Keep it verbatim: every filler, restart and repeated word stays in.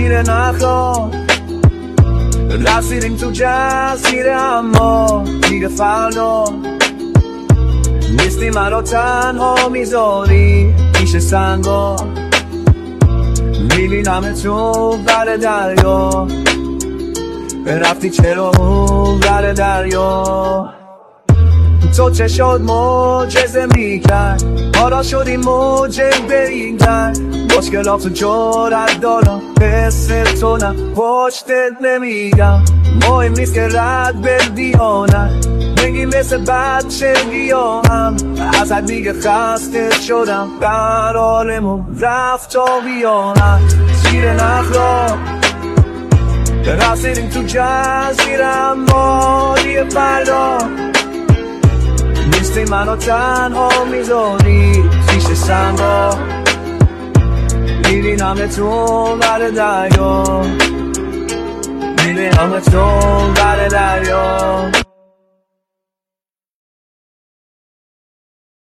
زیر نخلا رسیدیم تو جزیره، اما دیگه فردا نیستی، منو تنها میذاری پیش سنگا. میبینم تو بر دریا، رفتی چرا بر دریا؟ تو چه شد معجزه میکرد، حالا شدی موجه بریگر. مشکلاتو جرأت دارم مثل تو نه پشتت نمیگم. مهم نیست که رد بدی یا نه، بگی مثل بچه گیاهم. ازت دیگه خسته شدم، قرارمون رفت تا بیانم. زیر نخلا رسیدیم تو جزیره، اما دیگه فردا نیستی، منو تنها میذاری پیش سنگا. میبینم تو بر دریا، میبینم تو بر دریا.